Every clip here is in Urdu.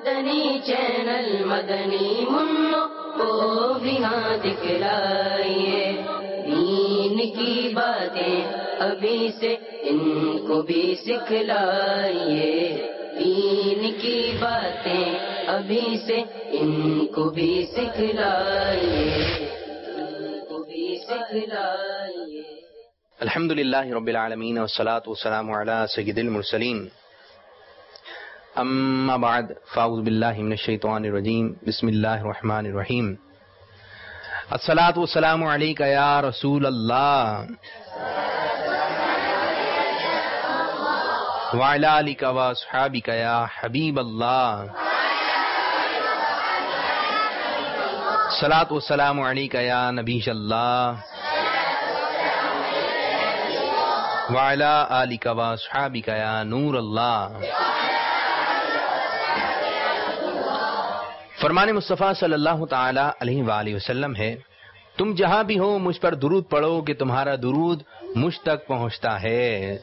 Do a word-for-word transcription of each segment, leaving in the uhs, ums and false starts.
مدنی چینل مدنی منوں کو بھی ہاں دکھلائیے، دین کی باتیں ابھی سے ان کو بھی سکھلائیے، دین کی باتیں ابھی سے ان کو بھی سکھلائیے، ان کو بھی سکھلائیے۔ الحمد للہ رب العالمین والصلاة والسلام علی سید المرسلین، اما بعد فاعوذ باللہ من الشیطان الرجیم، بسم اللہ الرحمن الرحیم۔ الصلاة والسلام علیک یا رسول اللہ وعلی آلک واصحابک یا حبیب اللہ، الصلاة والسلام علیک یا نبی اللہ وعلی آلک واصحابک یا نور اللہ۔ فرمان مصطفیٰ صلی اللہ تعالی علیہ وآلہ وسلم ہے، تم جہاں بھی ہو مجھ پر درود پڑھو کہ تمہارا درود مجھ تک پہنچتا ہے۔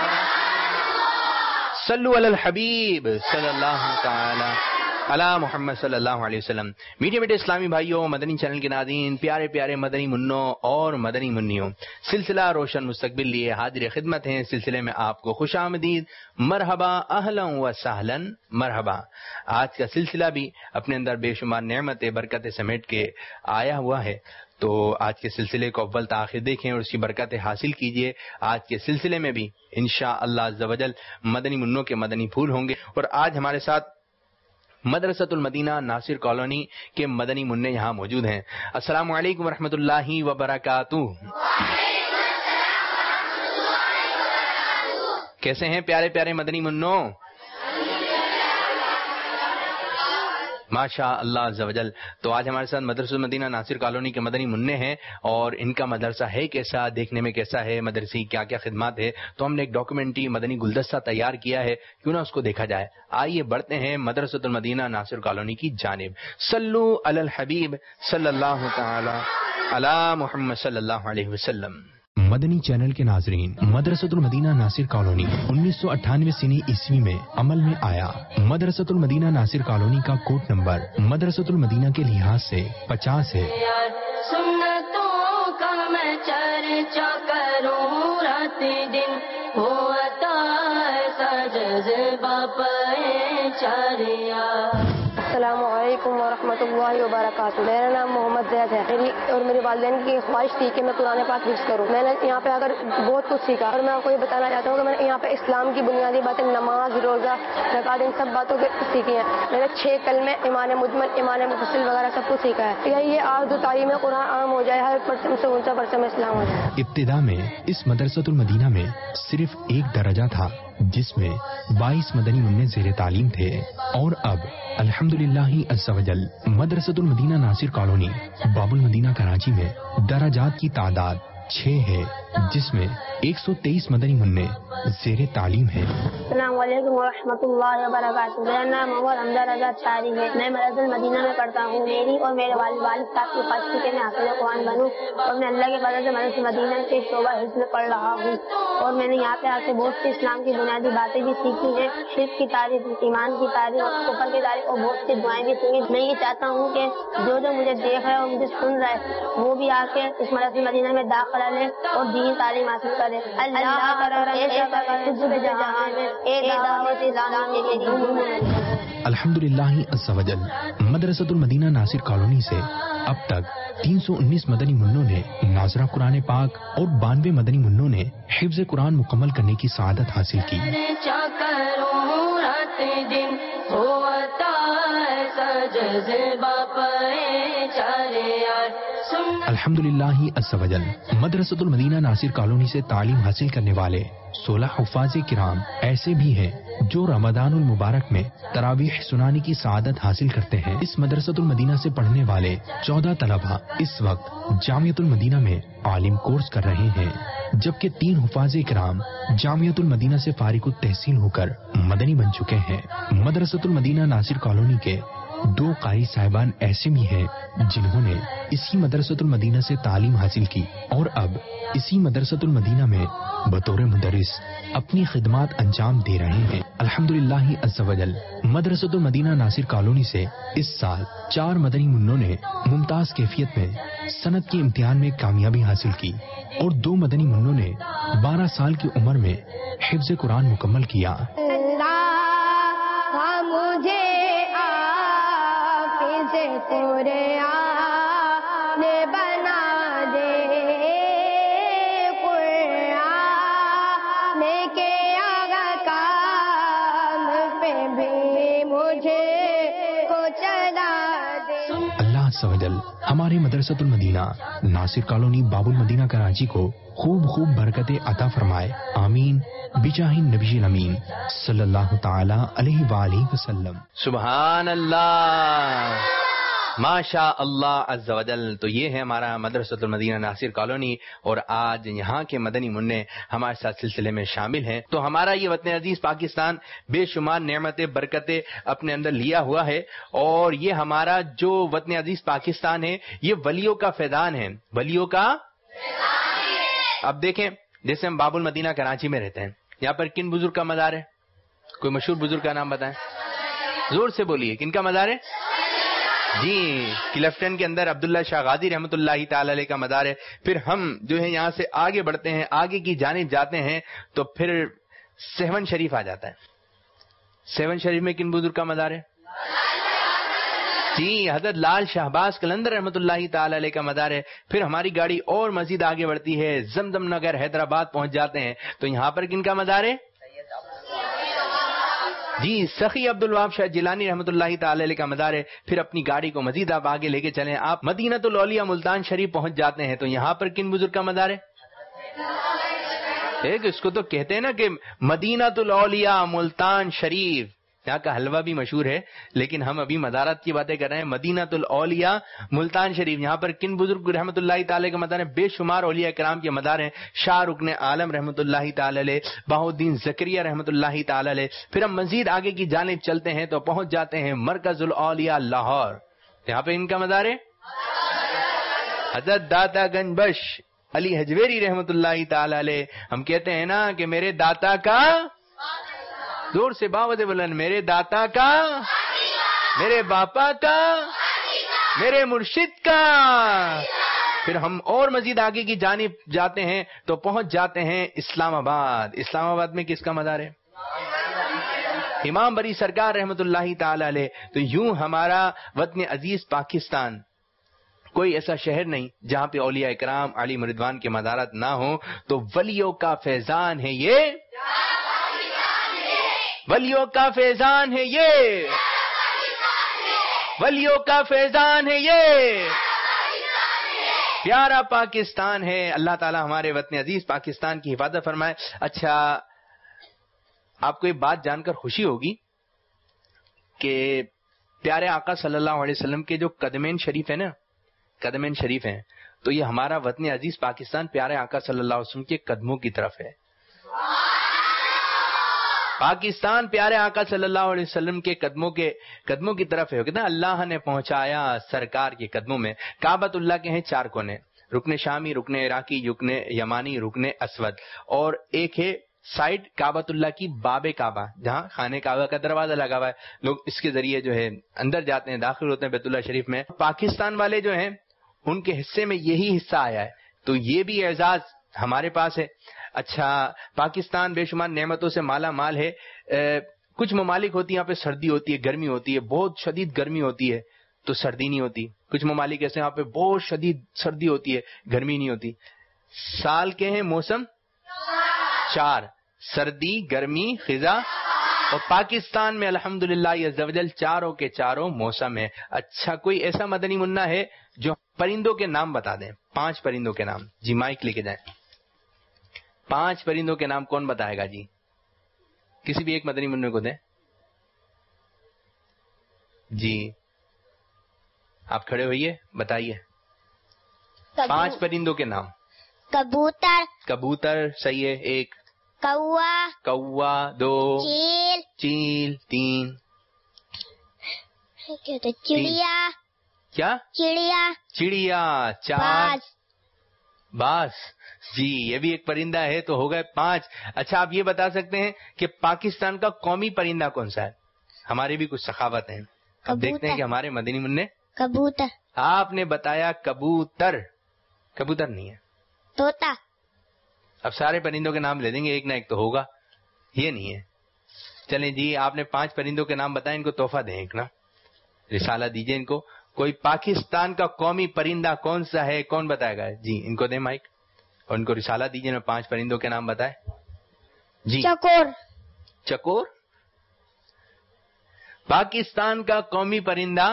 صلو علی الحبیب صلی اللہ تعالی علی محمد صلی اللہ علیہ وسلم۔ میٹھے میٹھے اسلامی بھائیوں، مدنی چینل کے ناظرین، پیارے پیارے مدنی منوں اور مدنی منیوں، سلسلہ روشن مستقبل لیے حاضر خدمت ہیں۔ سلسلے میں آپ کو خوش آمدید، مرحبا، اہلا و سہلا، مرحبا۔ آج کا سلسلہ بھی اپنے اندر بے شمار نعمت برکت سمیٹ کے آیا ہوا ہے، تو آج کے سلسلے کو اول تاخیر دیکھیں اور اس کی برکتیں حاصل کیجئے۔ آج کے سلسلے میں بھی انشاءاللہ عز و جل مدنی منوں کے مدنی پھول ہوں گے، اور آج ہمارے ساتھ مدرسۃ المدینہ ناصر کالونی کے مدنی منع یہاں موجود ہیں۔ السلام علیکم ورحمۃ اللہ وبرکاتہ۔ کیسے ہیں پیارے پیارے مدنی منوں؟ ماشاء اللہ عز و جل۔ تو آج ہمارے ساتھ مدرسۃ المدینہ ناصر کالونی کے مدنی منع ہیں، اور ان کا مدرسہ ہے کیسا، دیکھنے میں کیسا ہے، مدرسے کیا کیا خدمات ہے، تو ہم نے ایک ڈاکومنٹری مدنی گلدستہ تیار کیا ہے، کیوں نہ اس کو دیکھا جائے۔ آئیے بڑھتے ہیں مدرسۃ المدینہ ناصر کالونی کی جانب۔ صلو علی الحبیب صلی اللہ تعالی علی محمد صلی اللہ علیہ وسلم۔ مدنی چینل کے ناظرین، مدرسۃ المدینہ ناصر کالونی انیس سو اٹھانوے سنی عیسوی میں عمل میں آیا۔ مدرسۃ المدینہ ناصر کالونی کا کوڈ نمبر مدرسۃ المدینہ کے لحاظ سے پچاس ہے۔ سنتوں کا میں چرچا کروں رات دن، ہوتا ایسا جذبہ پہچانیا۔ السلام علیکم ورحمۃ اللہ وبرکاتہ۔ میرا نام محمد زید ہے، میری اور میرے والدین کی خواہش تھی کہ میں قرآن پاک حفظ کروں۔ میں نے یہاں پہ اگر بہت کچھ سیکھا، اور میں آپ کو یہ بتانا چاہتا ہوں کہ میں نے یہاں پہ اسلام کی بنیادی باتیں، نماز، روزہ، زکوٰۃ، ان سب باتوں کے سیکھی ہیں۔ میں نے چھ کلمے، ایمان مجمل، ایمان مفصل وغیرہ سب کچھ سیکھا ہے۔ یہی یہ آج جو تعلیم قرآن عام ہو جائے، ہر پرچم سے اونچا پرچم اسلام ہو جائے۔ ابتدا میں اس مدرسۃ المدینہ میں صرف ایک درجہ تھا، جس میں بائیس مدنی منع زیر تعلیم تھے، اور اب الحمدللہ عز و جل مدرسۃ المدینہ ناصر کالونی باب المدینہ کراچی میں درجات کی تعداد چھ ہے، جس میں ایک سو تیئیس مدنی منع زیر تعلیم ہے۔ السلام علیکم ورحمۃ اللہ وبرکاتہ۔ میرا نام محمد حمزہ رضا چاری ہے، میں مدرسۃ المدینہ میں پڑھتا ہوں۔ میری اور میرے والد والد صاحب کی خواہش تھی کہ میں حافظ قرآن بنوں، اور میں اللہ کے فضل سے مدرسۃ المدینہ کے شعبہ حفظ میں پڑھ رہا ہوں، اور میں نے یہاں پہ آ کے بہت سی اسلام کی بنیادی باتیں بھی سیکھی ہیں، شرک کی تعریف، ایمان کی تعریف اور کفر کی تعریف، اور بہت سی دعائیں بھی سیکھی۔ میں یہ چاہتا ہوں کہ جو جو مجھے دیکھ رہا ہے اور مجھے سن رہا ہے، وہ بھی آ کے اس مدرسۃ المدینہ میں داخلہ لے اور دینی تعلیم حاصل کرے۔ اللہ الحمدللہ عز و جل مدرسۃ المدینہ ناصر کالونی سے اب تک تین سو انیس مدنی منوں نے ناظرہ قرآن پاک اور بانوے مدنی منوں نے حفظ قرآن مکمل کرنے کی سعادت حاصل کی۔ الحمدللہ عز و جل مدرسۃ المدینہ ناصر کالونی سے تعلیم حاصل کرنے والے سولہ حفاظ کرام ایسے بھی ہیں جو رمضان المبارک میں تراویح سنانے کی سعادت حاصل کرتے ہیں۔ اس مدرسۃ المدینہ سے پڑھنے والے چودہ طلبہ اس وقت جامعۃ المدینہ میں عالم کورس کر رہے ہیں، جبکہ تین حفاظ کرام جامعۃ المدینہ سے فارغ التحصیل ہو کر مدنی بن چکے ہیں۔ مدرسۃ المدینہ ناصر کالونی کے دو قاری صاحبان ایسے بھی ہیں جنہوں نے اسی مدرسۃ المدینہ سے تعلیم حاصل کی اور اب اسی مدرسۃ المدینہ میں بطور مدرس اپنی خدمات انجام دے رہے ہیں. الحمدللہ عز وجل مدرسۃ المدینہ ناصر کالونی سے اس سال چار مدنی منوں نے ممتاز کیفیت میں سند کے امتحان میں کامیابی حاصل کی اور دو مدنی منوں نے بارہ سال کی عمر میں حفظ قرآن مکمل کیا. سوجل ہمارے مدرسۃ المدینہ ناصر کالونی باب المدینہ کراچی کو خوب خوب برکتیں عطا فرمائے. آمین بجاہ نبی الامین صلی اللہ تعالی علیہ وآلہ وسلم. سبحان اللہ، ماشاء اللہ عز و جل. تو یہ ہے ہمارا مدرسۃ المدینہ ناصر کالونی، اور آج یہاں کے مدنی منع ہمارے ساتھ سلسلے میں شامل ہیں. تو ہمارا یہ وطن عزیز پاکستان بے شمار نعمتیں برکتیں اپنے اندر لیا ہوا ہے، اور یہ ہمارا جو وطن عزیز پاکستان ہے یہ ولیوں کا فیضان ہے، ولیوں کا. اب دیکھیں، جیسے ہم باب المدینہ کراچی میں رہتے ہیں، یہاں پر کن بزرگ کا مزار ہے؟ کوئی مشہور بزرگ کا نام بتائیں، زور سے بولیے. کن کا مزار ہے؟ جی، کلفٹن کے اندر عبداللہ شاہ غازی رحمۃ اللہ تعالی علیہ کا مزار ہے. پھر ہم جو ہے یہاں سے آگے بڑھتے ہیں، آگے کی جانب جاتے ہیں تو پھر سیون شریف آ جاتا ہے. سیون شریف میں کن بزرگ کا مزار ہے؟ جی، حضرت لال شہباز قلندر رحمۃ اللہ تعالی علیہ کا مزار ہے. پھر ہماری گاڑی اور مزید آگے بڑھتی ہے، زمزم نگر حیدرآباد پہنچ جاتے ہیں تو یہاں پر کن کا مزار ہے؟ جی، سخی عبد الوہاب شاہ جیلانی رحمۃ اللہ تعالی علیہ کا مزار ہے. پھر اپنی گاڑی کو مزید آپ آگے لے کے چلیں، آپ مدینۃ الاولیاء ملتان شریف پہنچ جاتے ہیں تو یہاں پر کن بزرگ کا مزار ہے؟ ایک اس کو تو کہتے ہیں نا کہ مدینۃ الاولیاء ملتان شریف. یہاں کا حلوہ بھی مشہور ہے، لیکن ہم ابھی مزارات کی باتیں کر رہے ہیں. مدینۃ الاولیاء ملتان شریف، یہاں پر کن بزرگ رحمۃ اللہ تعالی کا مزار ہے؟ بے شمار اولیاء کرام کے مزار ہیں. شاہ رکن عالم رحمۃ اللہ تعالی علیہ، بہاؤالدین زکریا رحمۃ اللہ تعالی علیہ. پھر ہم مزید آگے کی جانب چلتے ہیں تو پہنچ جاتے ہیں مرکز الاولیاء لاہور. یہاں پہ ان کا مزار ہے حضرت داتا گنج بخش علی حجویری رحمۃ اللہ تعالی علیہ. ہم کہتے ہیں نا کہ میرے داتا کا، دور سے باوجہ بلند، میرے داتا کا، میرے باپا کا، میرے مرشد کا. پھر ہم اور مزید آگے کی جانب جاتے ہیں تو پہنچ جاتے ہیں اسلام آباد. اسلام آباد میں کس کا مزار ہے؟ امام بری سرکار رحمۃ اللہ تعالی علیہ. تو یوں ہمارا وطن عزیز پاکستان کوئی ایسا شہر نہیں جہاں پہ اولیاء اکرام علی مردوان کے مزارات نہ ہوں. تو ولیوں کا فیضان ہے یہ، ولیوں کا فیضان ہے یہ، ولیوں کا فیضان ہے یہ، پیارا پاکستان ہے. اللہ تعالی ہمارے وطن عزیز پاکستان کی حفاظت فرمائے. اچھا، آپ کو یہ بات جان کر خوشی ہوگی کہ پیارے آقا صلی اللہ علیہ وسلم کے جو قدمین شریف ہیں نا، قدمین شریف ہیں، تو یہ ہمارا وطن عزیز پاکستان پیارے آقا صلی اللہ علیہ وسلم کے قدموں کی طرف ہے. پاکستان پیارے آقا صلی اللہ علیہ وسلم کے قدموں کے قدموں کی طرف ہے. کہتے ہیں اللہ نے پہنچایا سرکار کے قدموں میں. کعبۃ اللہ کے ہیں چار کونے، رکن شامی، رکن عراقی، رکن یمانی، رکن اسود، اور ایک ہے سائڈ کعبۃ اللہ کی باب کعبہ جہاں خانہ کعبہ کا دروازہ لگا ہوا ہے. لوگ اس کے ذریعے جو ہے اندر جاتے ہیں، داخل ہوتے ہیں بیت اللہ شریف میں. پاکستان والے جو ہیں ان کے حصے میں یہی حصہ آیا ہے، تو یہ بھی اعزاز ہمارے پاس ہے. اچھا، پاکستان بے شمار نعمتوں سے مالا مال ہے. کچھ ممالک ہوتی ہیں یہاں پہ سردی ہوتی ہے، گرمی ہوتی ہے، بہت شدید گرمی ہوتی ہے تو سردی نہیں ہوتی. کچھ ممالک ایسے یہاں پہ بہت شدید سردی ہوتی ہے، گرمی نہیں ہوتی. سال کے ہیں موسم چار، سردی، گرمی، خزاں. اور پاکستان میں الحمدللہ عز و جل چاروں کے چاروں موسم ہے. اچھا، کوئی ایسا مدنی منا ہے جو پرندوں کے نام بتا دیں؟ پانچ پرندوں کے نام. جی مائک لے کے جائیں. پانچ پرندوں کے نام کون بتائے گا؟ جی کسی بھی ایک مدنی منع کو دیں. جی آپ کھڑے ہوئیے، بتائیے پانچ پرندوں کے نام. کبوتر. کبوتر صحیح ہے. ایک کوا. کوا. دو چیل. چیل. تین چڑیا. کیا؟ چڑیا. چڑیا. چار باز. جی یہ بھی ایک پرندہ ہے، تو ہو گئے پانچ. اچھا آپ یہ بتا سکتے ہیں کہ پاکستان کا قومی پرندہ کون سا ہے؟ ہماری بھی کچھ سخاوت ہیں. اب دیکھتے ہیں کہ ہمارے مدنی منع. کبوتر. آپ نے بتایا کبوتر. کبوتر نہیں ہے. طوطا. اب سارے پرندوں کے نام لے دیں گے، ایک نہ ایک تو ہوگا. یہ نہیں ہے. چلیں جی آپ نے پانچ پرندوں کے نام بتائے، ان کو تحفہ دیں ایک نا، رسالہ دیجئے ان کو. کوئی پاکستان کا قومی پرندہ کون سا ہے، کون بتائے گا؟ جی ان کو دیں مائک اور ان کو رسالہ دیجئے. میں پانچ پرندوں کے نام بتائے. جی چکور. چکور. پاکستان کا قومی پرندہ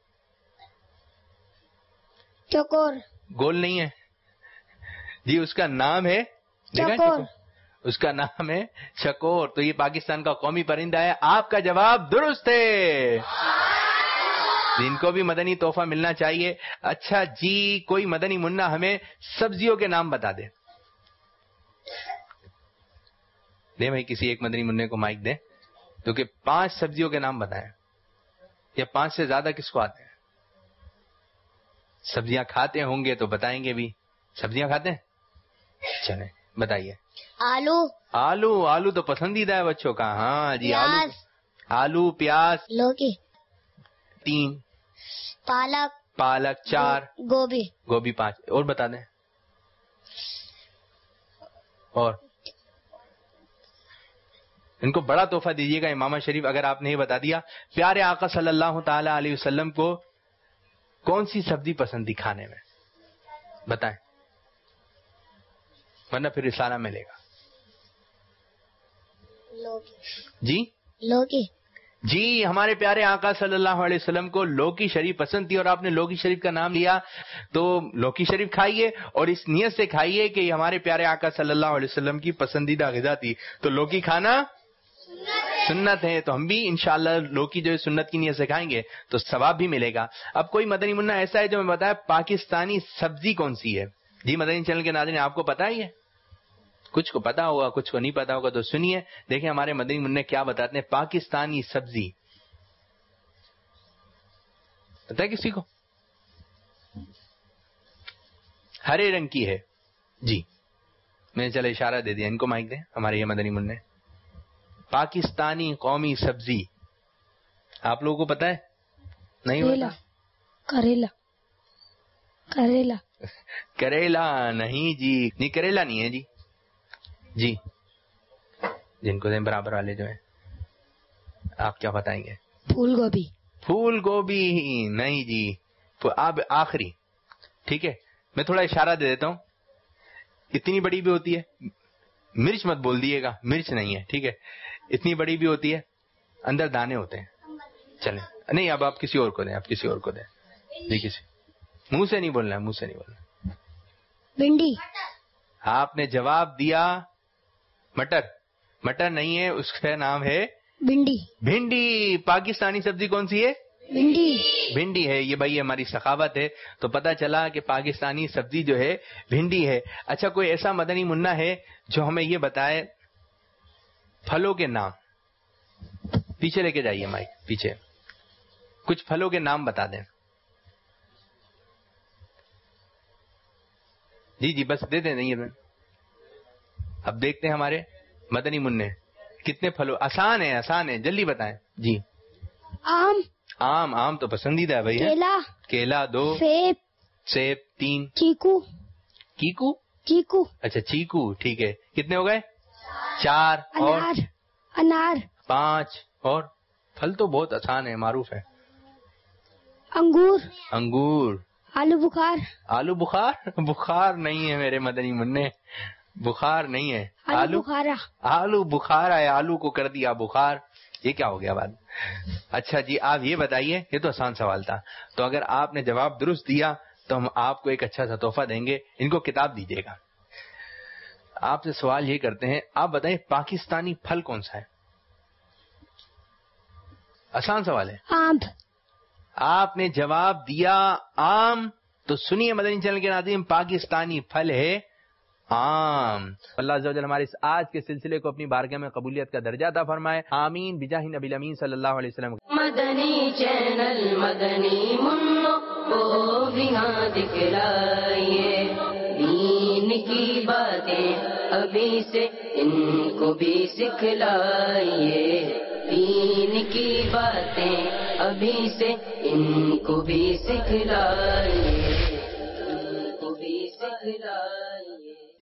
چکور. گول نہیں ہے جی، اس کا نام ہے چکور. اس کا نام ہے چکور. تو یہ پاکستان کا قومی پرندہ ہے. آپ کا جواب درست ہے. جن کو بھی مدنی تحفہ ملنا چاہیے. اچھا جی کوئی مدنی منا ہمیں سبزیوں کے نام بتا دے. دے بھائی کسی ایک مدنی منع کو مائک دے، کیونکہ پانچ سبزیوں کے نام بتائیں، یا پانچ سے زیادہ کس کو آتے ہیں؟ سبزیاں کھاتے ہوں گے تو بتائیں گے بھی. سبزیاں کھاتے ہیں؟ چلیں بتائیے. آلو. آلو. آلو تو پسندیدہ ہے بچوں کا. ہاں جی آلو. آلو پیاز. لوکی. تین. پالک. پالک چار. گوبھی. گوبھی پانچ. اور بتا دیں. اور ان کو بڑا تحفہ دیجیے گا امامہ شریف اگر آپ نے یہ بتا دیا. پیارے آقا صلی اللہ تعالی علیہ وسلم کو کون سی سبزی پسند تھی کھانے میں؟ بتائیں ورنہ پھر رسالہ ملے گا. لوکی. جی لوکی. جی ہمارے پیارے آقا صلی اللہ علیہ وسلم کو لوکی شریف پسند تھی، اور آپ نے لوکی شریف کا نام لیا تو لوکی شریف کھائیے اور اس نیت سے کھائیے کہ یہ ہمارے پیارے آقا صلی اللہ علیہ وسلم کی پسندیدہ غذا تھی. تو لوکی کھانا سنت ہے، تو ہم بھی انشاءاللہ لوکی جو ہے سنت کی نیت سے کھائیں گے تو ثواب بھی ملے گا. اب کوئی مدنی منا ایسا ہے جو میں بتایا پاکستانی سبزی کون سی ہے؟ جی مدنی چینل کے ناظرین آپ کو پتا ہی ہے، کچھ کو پتا ہوگا کچھ کو نہیں پتا ہوگا، تو سنیے دیکھیں ہمارے مدنی منع کیا بتاتے ہیں. پاکستانی سبزی پتا ہے کسی کو؟ ہرے رنگ کی ہے. جی میں نے چلے اشارہ دے دیا. ان کو مائک دیں ہمارے یہ مدنی منع. پاکستانی قومی سبزی آپ لوگوں کو پتا ہے؟ نہیں پتا. کریلا. کریلا. کریلا نہیں جی، نہیں کریلا نہیں ہے جی. جی جن کو دیں برابر والے جو ہیں آپ کیا بتائیں گے؟ پھول گوبھی. پھول گوبھی نہیں جی. اب آخری ٹھیک ہے میں تھوڑا اشارہ دے دیتا ہوں. اتنی بڑی بھی ہوتی ہے، مرچ مت بول دیے گا، مرچ نہیں ہے ٹھیک ہے. اتنی بڑی بھی ہوتی ہے، اندر دانے ہوتے ہیں. چلیں نہیں اب آپ کسی اور کو دیں، آپ کسی اور کو دیں. جی کسی منہ سے نہیں بولنا، منہ سے نہیں بولنا. بھنڈی. آپ نے جواب دیا مٹر. مٹر نہیں ہے، اس کا نام ہے بھنڈی. بھنڈی. پاکستانی سبزی کون سی ہے؟ بھنڈی. بھنڈی ہے. یہ بھائی ہماری سخاوت ہے. تو پتا چلا کہ پاکستانی سبزی جو ہے بھنڈی ہے. اچھا کوئی ایسا مدنی منا ہے جو ہمیں یہ بتائے پھلوں کے نام؟ پیچھے لے کے جائیے مائک پیچھے. کچھ پھلوں کے نام بتا دیں. جی جی بس دے دیں. نہیں اب دیکھتے ہیں ہمارے مدنی منع کتنے پھلوں. آسان ہے آسان ہے جلدی بتائیں. جی آم. آم. آم تو پسندیدہ ہے بھائی. کیلا. کیلا دو. سیب. سیب تین. چیکو. کیکو. چیکو. اچھا چیکو ٹھیک ہے. کتنے ہو گئے؟ چار. اور انار. انار. پانچ. اور پھل تو بہت آسان ہے معروف ہے. انگور. انگور. آلو بخار. آلو بخار. بخار نہیں ہے میرے مدنی منع، بخار نہیں ہے. آلو بخارا. آلو بخارا ہے. آلو کو کر دیا بخار. یہ کیا ہو گیا بات؟ اچھا جی آپ یہ بتائیے، یہ تو آسان سوال تھا. تو اگر آپ نے جواب درست دیا تو ہم آپ کو ایک اچھا سا تحفہ دیں گے. ان کو کتاب دیجیے گا. آپ سے سوال یہ کرتے ہیں، آپ بتائیں پاکستانی پھل کون سا ہے؟ آسان سوال ہے. آم. آپ نے جواب دیا آم. تو سنیے مدنی چینل کے ناظرین پاکستانی پھل ہے آم. اللہ عز و جل ہمارے اس آج کے سلسلے کو اپنی بارگاہ میں قبولیت کا درجہ عطا فرمائے. آمین بجاہ نبی امین صلی اللہ علیہ وسلم. مدنی چینل مدنی منوں کو بھی ہاں دکھلائیے دین کی باتیں ابھی سے ان کو بھی سکھلائیے، دین کی باتیں ابھی سے ان کو بھی سکھلائیے، ان کو بھی سکھلائیے۔